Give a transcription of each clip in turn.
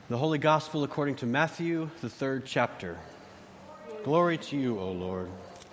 The Holy Gospel according to Matthew, the 3rd chapter. Glory to you, O Lord.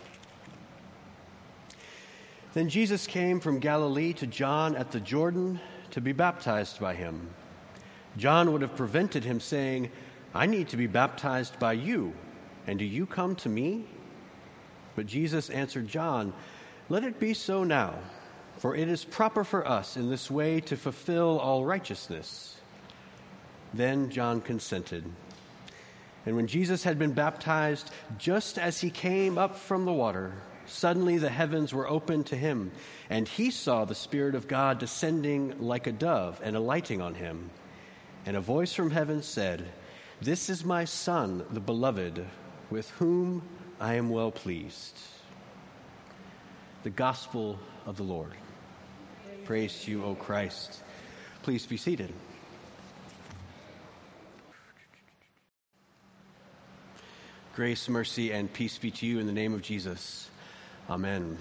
Then Jesus came from Galilee to John at the Jordan to be baptized by him. John would have prevented him, saying, "I need to be baptized by you, and do you come to me?" But Jesus answered John, "Let it be so now, for it is proper for us in this way to fulfill all righteousness." Then John consented. And when Jesus had been baptized, just as he came up from the water, suddenly the heavens were opened to him, and he saw the Spirit of God descending like a dove and alighting on him. And a voice from heaven said, "This is my Son, the beloved, with whom I am well pleased." The Gospel of the Lord. Praise to you, O Christ. Please be seated. Grace, mercy, and peace be to you in the name of Jesus. Amen.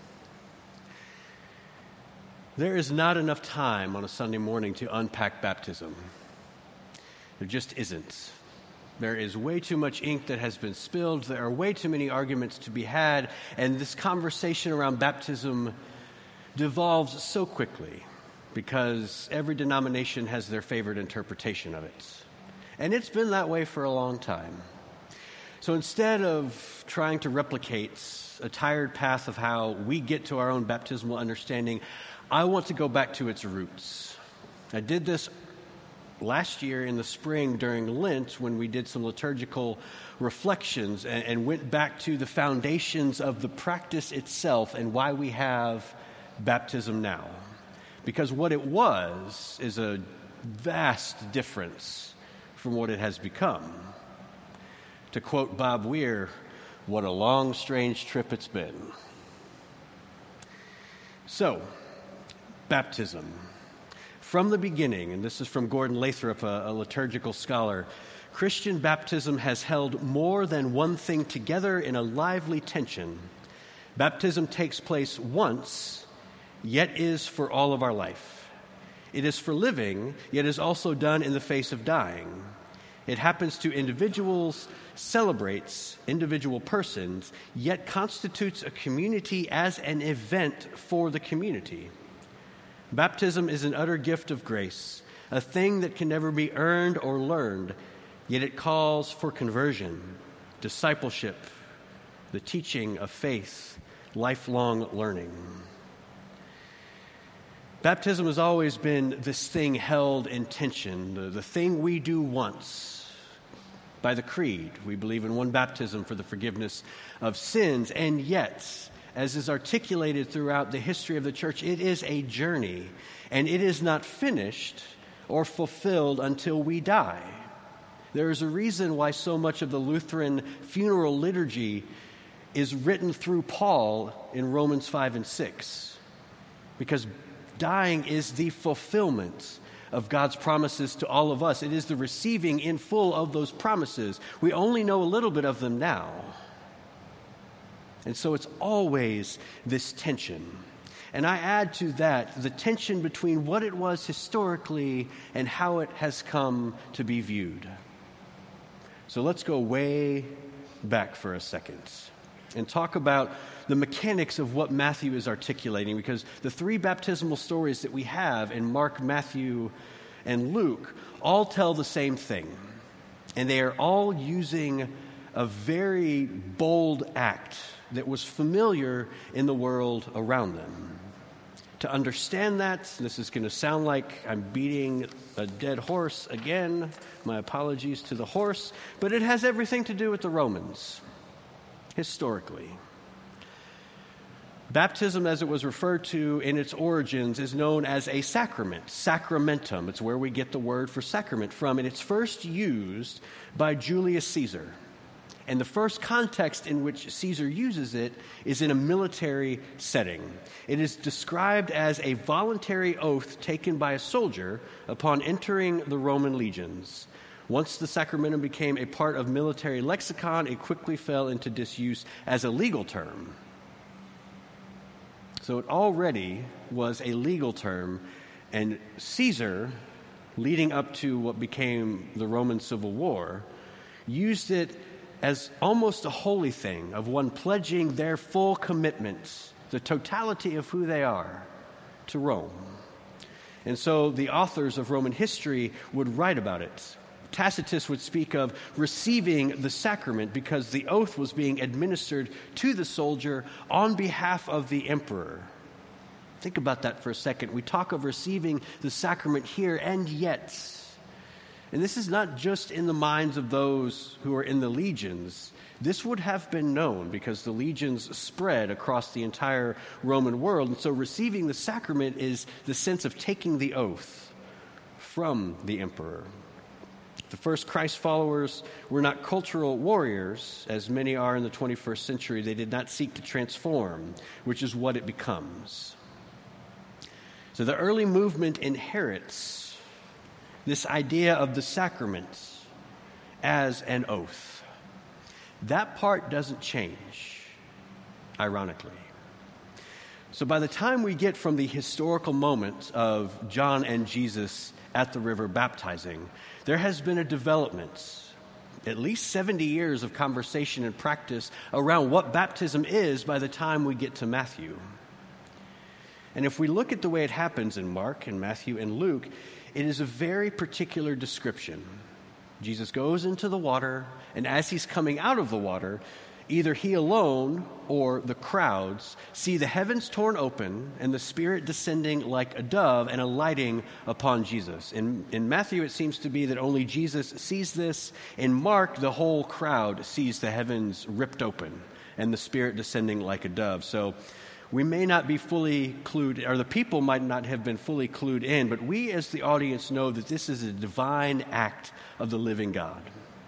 There is not enough time on a Sunday morning to unpack baptism. There just isn't. There is way too much ink that has been spilled. There are way too many arguments to be had. And this conversation around baptism devolves so quickly because every denomination has their favorite interpretation of it. And it's been that way for a long time. So instead of trying to replicate a tired path of how we get to our own baptismal understanding, I want to go back to its roots. I did this last year in the spring during Lent when we did some liturgical reflections and went back to the foundations of the practice itself and why we have baptism now. Because what it was is a vast difference from what it has become. To quote Bob Weir, "What a long, strange trip it's been." So, baptism. From the beginning, and this is from Gordon Lathrop, a liturgical scholar, Christian baptism has held more than one thing together in a lively tension. Baptism takes place once, yet is for all of our life. It is for living, yet is also done in the face of dying. It happens to individuals, celebrates individual persons, yet constitutes a community as an event for the community. Baptism is an utter gift of grace, a thing that can never be earned or learned, yet it calls for conversion, discipleship, the teaching of faith, lifelong learning. Baptism has always been this thing held in tension, the thing we do once. By the creed, we believe in one baptism for the forgiveness of sins, and yet, as is articulated throughout the history of the church, it is a journey, and it is not finished or fulfilled until we die. There is a reason why so much of the Lutheran funeral liturgy is written through Paul in Romans 5 and 6, because dying is the fulfillment of God's promises to all of us. It is the receiving in full of those promises. We only know a little bit of them now. And so it's always this tension. And I add to that the tension between what it was historically and how it has come to be viewed. So let's go way back for a second and talk about the mechanics of what Matthew is articulating, because the three baptismal stories that we have in Mark, Matthew, and Luke all tell the same thing. And they are all using a very bold act that was familiar in the world around them. To understand that, this is going to sound like I'm beating a dead horse again. My apologies to the horse. But it has everything to do with the Romans, historically. Baptism, as it was referred to in its origins, is known as a sacrament, sacramentum. It's where we get the word for sacrament from, and it's first used by Julius Caesar. And the first context in which Caesar uses it is in a military setting. It is described as a voluntary oath taken by a soldier upon entering the Roman legions. Once the sacramentum became a part of military lexicon, it quickly fell into disuse as a legal term. So it already was a legal term, and Caesar leading up to what became the Roman Civil War, used it as almost a holy thing of one pledging their full commitment, the totality of who they are, to Rome. And so the authors of Roman history would write about it. Tacitus would speak of receiving the sacrament because the oath was being administered to the soldier on behalf of the emperor. Think about that for a second. We talk of receiving the sacrament here, and yet, and this is not just in the minds of those who are in the legions. This would have been known because the legions spread across the entire Roman world. And so receiving the sacrament is the sense of taking the oath from the emperor. The first Christ followers were not cultural warriors, as many are in the 21st century. They did not seek to transform, which is what it becomes. So the early movement inherits this idea of the sacrament as an oath. That part doesn't change, ironically. So by the time we get from the historical moment of John and Jesus at the river baptizing, there has been a development, at least 70 years of conversation and practice around what baptism is by the time we get to Matthew. And if we look at the way it happens in Mark and Matthew and Luke, it is a very particular description. Jesus goes into the water, and as he's coming out of the water, either he alone or the crowds see the heavens torn open and the Spirit descending like a dove and alighting upon Jesus. In Matthew, it seems to be that only Jesus sees this. In Mark, the whole crowd sees the heavens ripped open and the Spirit descending like a dove. So we may not be fully clued, or the people might not have been fully clued in, but we as the audience know that this is a divine act of the living God.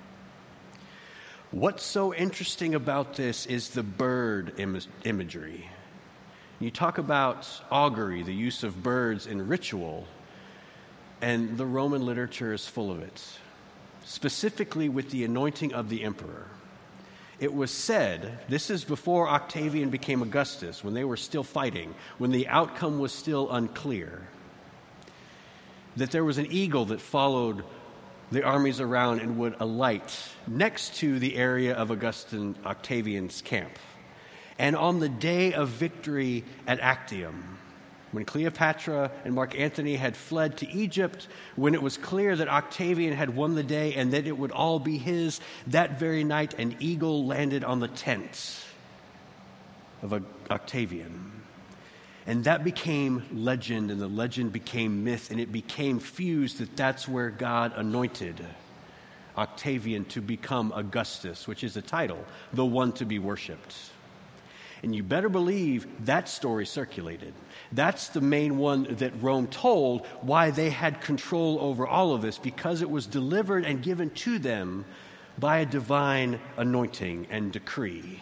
What's so interesting about this is the bird imagery. You talk about augury, the use of birds in ritual, and the Roman literature is full of it, specifically with the anointing of the emperor. It was said, this is before Octavian became Augustus, when they were still fighting, when the outcome was still unclear, that there was an eagle that followed the armies around and would alight next to the area of Octavian's camp. And on the day of victory at Actium, when Cleopatra and Mark Antony had fled to Egypt, when it was clear that Octavian had won the day and that it would all be his, that very night an eagle landed on the tent of Octavian. And that became legend, and the legend became myth, and it became fused that that's where God anointed Octavian to become Augustus, which is a title, the one to be worshipped. And you better believe that story circulated. That's the main one that Rome told, why they had control over all of this, because it was delivered and given to them by a divine anointing and decree.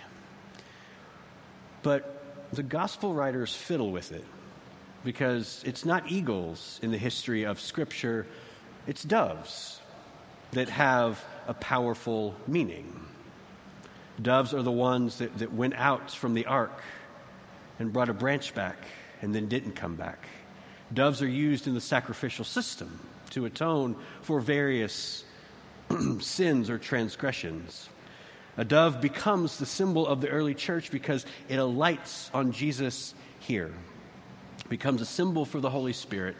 But the gospel writers fiddle with it, because it's not eagles in the history of Scripture, it's doves that have a powerful meaning. Doves are the ones that went out from the ark and brought a branch back and then didn't come back. Doves are used in the sacrificial system to atone for various sins or transgressions. A dove becomes the symbol of the early church because it alights on Jesus here. It becomes a symbol for the Holy Spirit.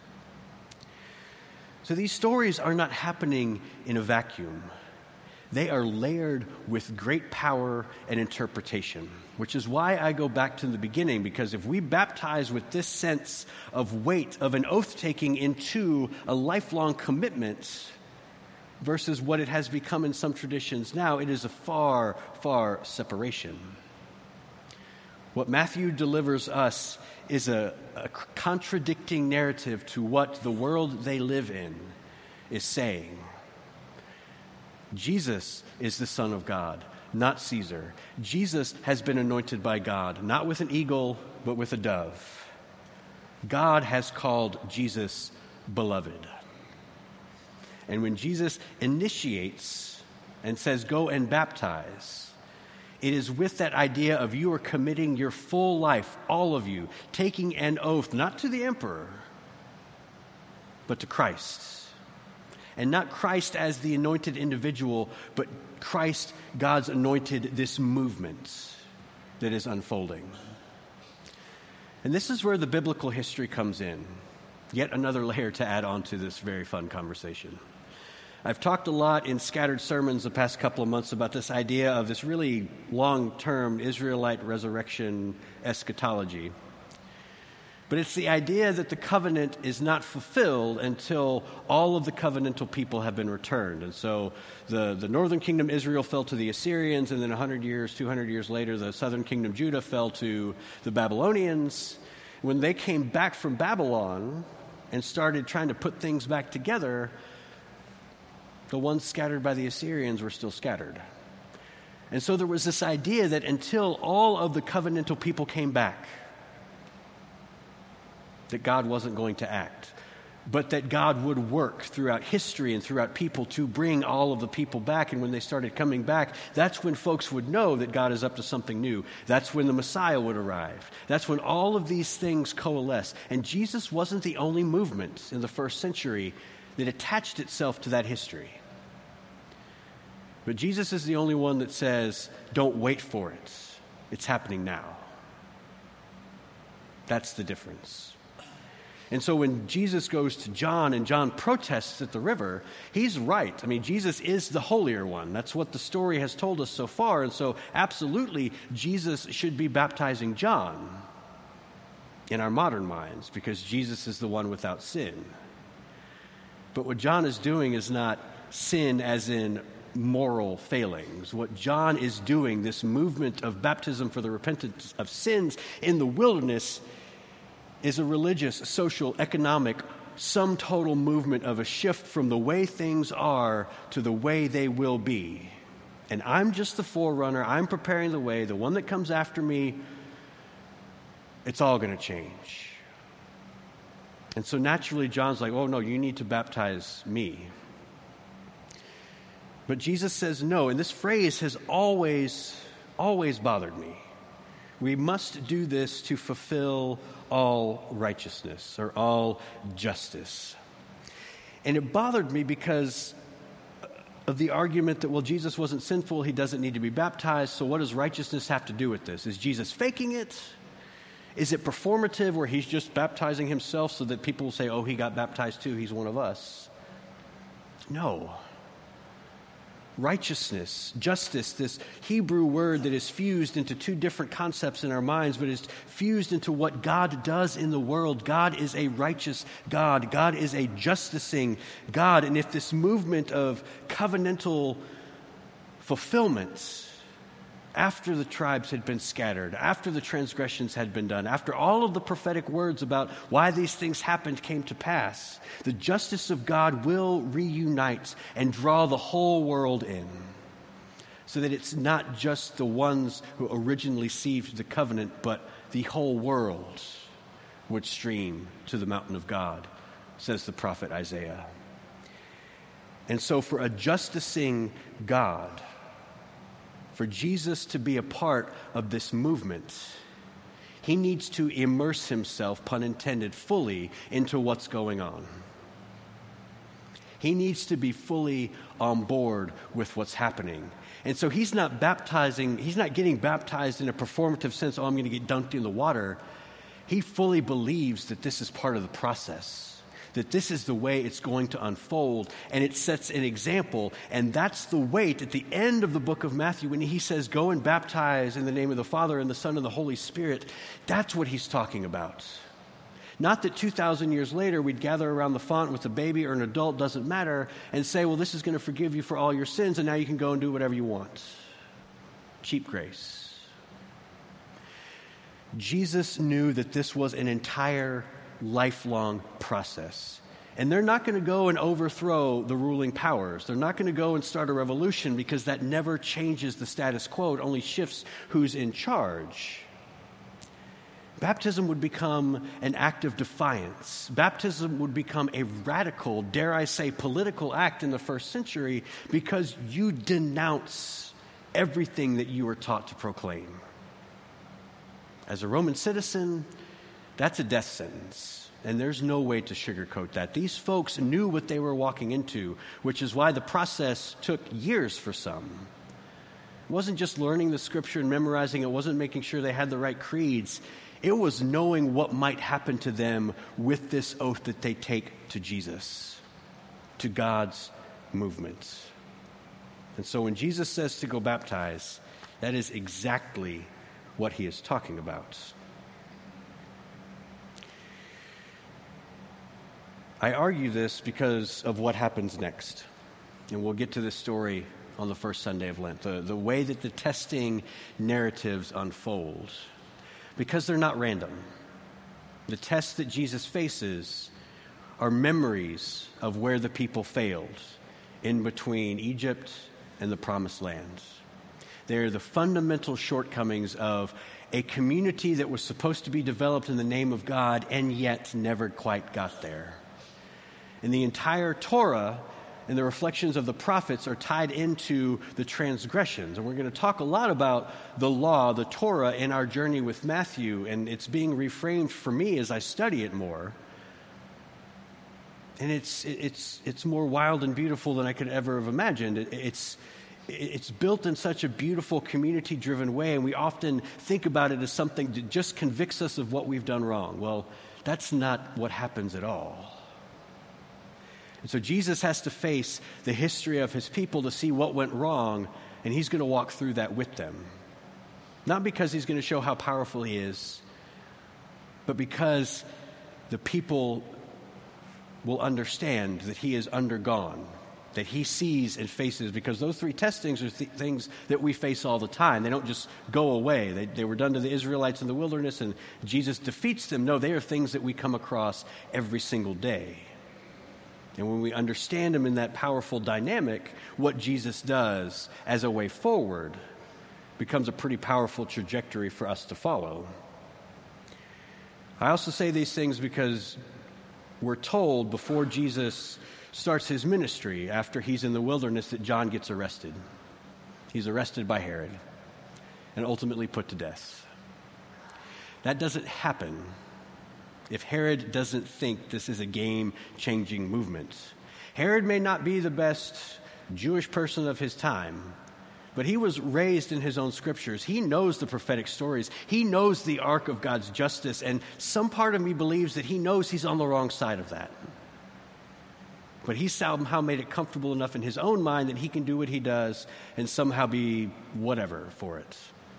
So these stories are not happening in a vacuum. They are layered with great power and interpretation, which is why I go back to the beginning, because if we baptize with this sense of weight of an oath-taking into a lifelong commitment versus what it has become in some traditions now, it is a far, far separation. What Matthew delivers us is a contradicting narrative to what the world they live in is saying. Jesus is the Son of God, not Caesar. Jesus has been anointed by God, not with an eagle, but with a dove. God has called Jesus beloved. And when Jesus initiates and says, go and baptize, it is with that idea of you are committing your full life, all of you, taking an oath, not to the emperor, but to Christ. And not Christ as the anointed individual, but Christ, God's anointed, this movement that is unfolding. And this is where the biblical history comes in. Yet another layer to add on to this very fun conversation. I've talked a lot in scattered sermons the past couple of months about this idea of this really long-term Israelite resurrection eschatology. But it's the idea that the covenant is not fulfilled until all of the covenantal people have been returned. And so the northern kingdom, Israel, fell to the Assyrians, and then 100 years, 200 years later, the southern kingdom, Judah, fell to the Babylonians. When they came back from Babylon and started trying to put things back together, the ones scattered by the Assyrians were still scattered. And so there was this idea that until all of the covenantal people came back, that God wasn't going to act, but that God would work throughout history and throughout people to bring all of the people back. And when they started coming back, that's when folks would know that God is up to something new. That's when the Messiah would arrive. That's when all of these things coalesce. And Jesus wasn't the only movement in the first century that attached itself to that history. But Jesus is the only one that says, don't wait for it. It's happening now. That's the difference. And so when Jesus goes to John and John protests at the river, he's right. I mean, Jesus is the holier one. That's what the story has told us so far. And so absolutely, Jesus should be baptizing John in our modern minds because Jesus is the one without sin. But what John is doing is not sin as in moral failings. What John is doing, this movement of baptism for the repentance of sins in the wilderness, is a religious, social, economic, sum total movement of a shift from the way things are to the way they will be. And I'm just the forerunner. I'm preparing the way. The one that comes after me, it's all going to change. And so naturally, John's like, oh, no, you need to baptize me. But Jesus says no. And this phrase has always bothered me. We must do this to fulfill all righteousness or all justice. And it bothered me because of the argument that, well, Jesus wasn't sinful, he doesn't need to be baptized, so what does righteousness have to do with this? Is Jesus faking it? Is it performative where he's just baptizing himself so that people will say, oh, he got baptized too, he's one of us? No. Righteousness, justice, this Hebrew word that is fused into two different concepts in our minds, but is fused into what God does in the world. God is a righteous God. God is a justicing God. And if this movement of covenantal fulfillment, after the tribes had been scattered, after the transgressions had been done, after all of the prophetic words about why these things happened came to pass, the justice of God will reunite and draw the whole world in, so that it's not just the ones who originally received the covenant, but the whole world would stream to the mountain of God, says the prophet Isaiah. And so for a justicing God, for Jesus to be a part of this movement, he needs to immerse himself, pun intended, fully into what's going on. He needs to be fully on board with what's happening. And so he's not getting baptized in a performative sense, oh, I'm going to get dunked in the water. He fully believes that this is part of the process, that this is the way it's going to unfold, and it sets an example. And that's the weight at the end of the book of Matthew when he says, go and baptize in the name of the Father and the Son and the Holy Spirit. That's what he's talking about. Not that 2,000 years later we'd gather around the font with a baby or an adult, doesn't matter, and say, well, this is going to forgive you for all your sins, and now you can go and do whatever you want. Cheap grace. Jesus knew that this was an entire lifelong process. And they're not going to go and overthrow the ruling powers. They're not going to go and start a revolution, because that never changes the status quo. It only shifts who's in charge. Baptism would become an act of defiance. Baptism would become a radical, dare I say, political act in the first century, because you denounce everything that you were taught to proclaim. As a Roman citizen, that's a death sentence. And there's no way to sugarcoat that. These folks knew what they were walking into, which is why the process took years for some. It wasn't just learning the scripture and memorizing. It wasn't making sure they had the right creeds. It was knowing what might happen to them with this oath that they take to Jesus, to God's movement. And so when Jesus says to go baptize, that is exactly what he is talking about. I argue this because of what happens next. And we'll get to this story on the first Sunday of Lent, the way that the testing narratives unfold. Because they're not random. The tests that Jesus faces are memories of where the people failed in between Egypt and the Promised Land. They're the fundamental shortcomings of a community that was supposed to be developed in the name of God and yet never quite got there. And the entire Torah and the reflections of the prophets are tied into the transgressions. And we're going to talk a lot about the law, the Torah, in our journey with Matthew, and it's being reframed for me as I study it more. And it's more wild and beautiful than I could ever have imagined. It's built in such a beautiful, community-driven way, and we often think about it as something that just convicts us of what we've done wrong. Well, that's not what happens at all. And so Jesus has to face the history of his people to see what went wrong, and he's going to walk through that with them. Not because he's going to show how powerful he is, but because the people will understand that he has undergone, that he sees and faces, because those three testings are things that we face all the time. They don't just go away. They were done to the Israelites in the wilderness, and Jesus defeats them. No, they are things that we come across every single day. And when we understand him in that powerful dynamic, what Jesus does as a way forward becomes a pretty powerful trajectory for us to follow. I also say these things because we're told before Jesus starts his ministry, after he's in the wilderness, that John gets arrested. He's arrested by Herod and ultimately put to death. That doesn't happen if Herod doesn't think this is a game-changing movement. Herod may not be the best Jewish person of his time, but he was raised in his own scriptures. He knows the prophetic stories. He knows the arc of God's justice, and some part of me believes that he knows he's on the wrong side of that. But he somehow made it comfortable enough in his own mind that he can do what he does and somehow be whatever for it.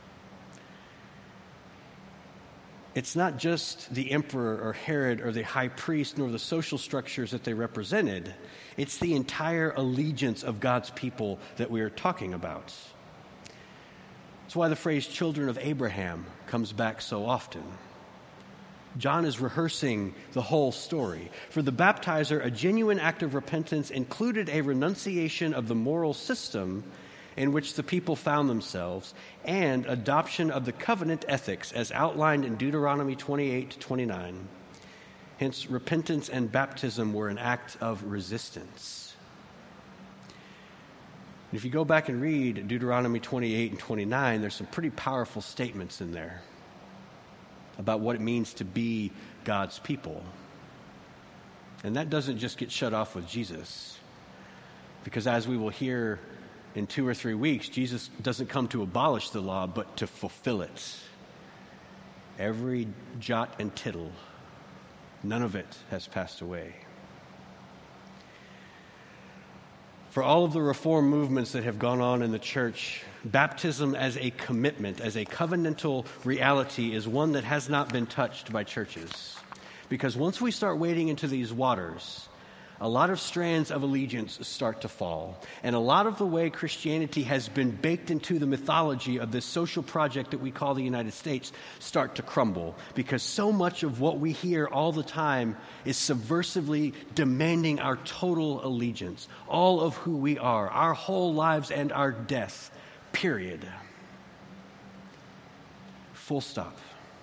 It's not just the emperor or Herod or the high priest nor the social structures that they represented. It's the entire allegiance of God's people that we are talking about. That's why the phrase children of Abraham comes back so often. John is rehearsing the whole story. For the baptizer, a genuine act of repentance included a renunciation of the moral system in which the people found themselves, and adoption of the covenant ethics as outlined in Deuteronomy 28-29. Hence, repentance and baptism were an act of resistance. If you go back and read Deuteronomy 28 and 29, there's some pretty powerful statements in there about what it means to be God's people. And that doesn't just get shut off with Jesus, because as we will hear in 2 or 3 weeks, Jesus doesn't come to abolish the law, but to fulfill it. Every jot and tittle, none of it has passed away. For all of the reform movements that have gone on in the church, baptism as a commitment, as a covenantal reality, is one that has not been touched by churches. Because once we start wading into these waters, a lot of strands of allegiance start to fall. And a lot of the way Christianity has been baked into the mythology of this social project that we call the United States start to crumble. Because so much of what we hear all the time is subversively demanding our total allegiance. All of who we are, our whole lives and our death, period. Full stop.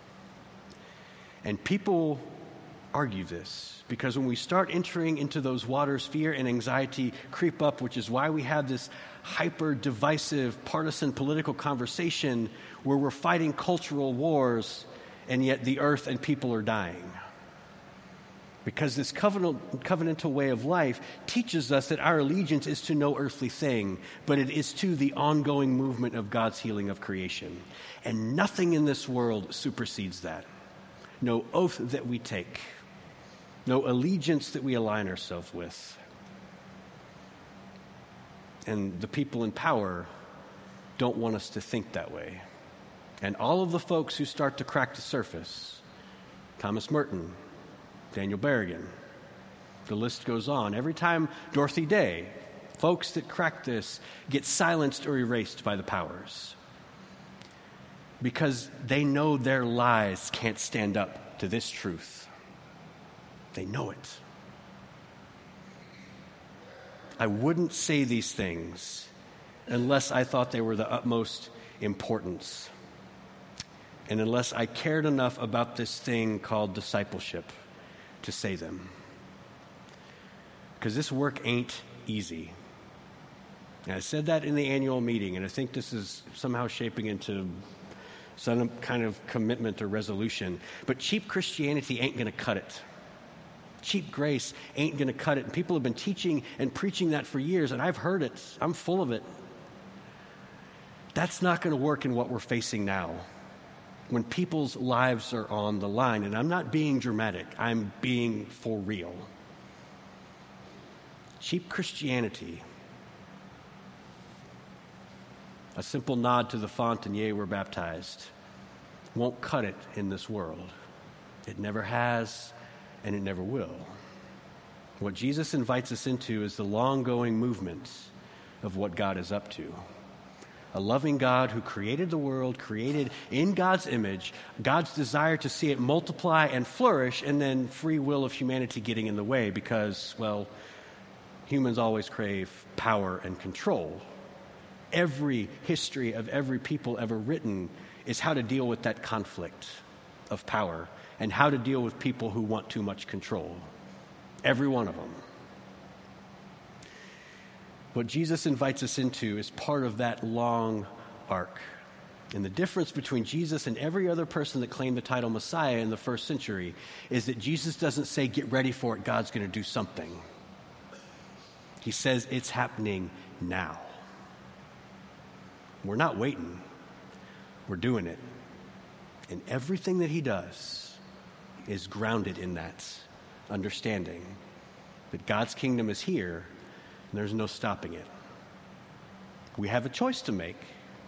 And people argue this, because when we start entering into those waters, fear and anxiety creep up, which is why we have this hyper-divisive, partisan political conversation where we're fighting cultural wars, and yet the earth and people are dying. Because this covenantal way of life teaches us that our allegiance is to no earthly thing, but it is to the ongoing movement of God's healing of creation. And nothing in this world supersedes that. No oath that we take, no allegiance that we align ourselves with. And the people in power don't want us to think that way. And all of the folks who start to crack the surface, Thomas Merton, Daniel Berrigan, the list goes on. Every time Dorothy Day, folks that crack this get silenced or erased by the powers because they know their lies can't stand up to this truth. They know it. I wouldn't say these things unless I thought they were the utmost importance and unless I cared enough about this thing called discipleship to say them. Because this work ain't easy. And I said that in the annual meeting, and I think this is somehow shaping into some kind of commitment or resolution. But cheap Christianity ain't going to cut it. Cheap grace ain't going to cut it. And people have been teaching and preaching that for years, and I've heard it. I'm full of it. That's not going to work in what we're facing now, when people's lives are on the line. And I'm not being dramatic. I'm being for real. Cheap Christianity, a simple nod to the font and yea, we're baptized, won't cut it in this world. It never has, and it never will. What Jesus invites us into is the long-going movement of what God is up to. A loving God who created the world, created in God's image, God's desire to see it multiply and flourish, and then free will of humanity getting in the way because, well, humans always crave power and control. Every history of every people ever written is how to deal with that conflict of power and how to deal with people who want too much control. Every one of them. What Jesus invites us into is part of that long arc. And the difference between Jesus and every other person that claimed the title Messiah in the first century is that Jesus doesn't say, get ready for it, God's going to do something. He says it's happening now. We're not waiting. We're doing it. And everything that he does is grounded in that understanding that God's kingdom is here. There's no stopping it. We have a choice to make.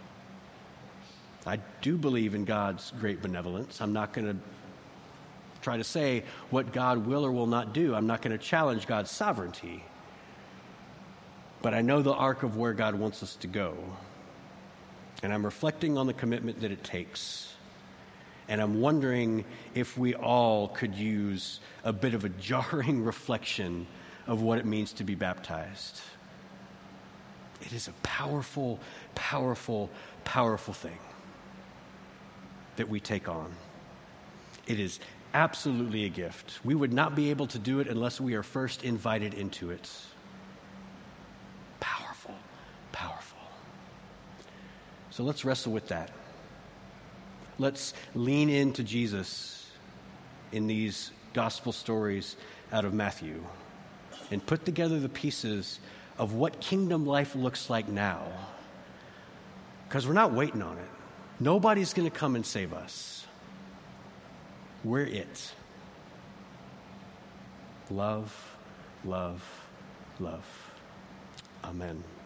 I do believe in God's great benevolence. I'm not going to try to say what God will or will not do. I'm not going to challenge God's sovereignty. But I know the arc of where God wants us to go. And I'm reflecting on the commitment that it takes. And I'm wondering if we all could use a bit of a jarring reflection of what it means to be baptized. It is a powerful, powerful, powerful thing that we take on. It is absolutely a gift. We would not be able to do it unless we are first invited into it. Powerful, powerful. So let's wrestle with that. Let's lean into Jesus in these gospel stories out of Matthew and put together the pieces of what kingdom life looks like now. Because we're not waiting on it. Nobody's going to come and save us. We're it. Love, love, love. Amen.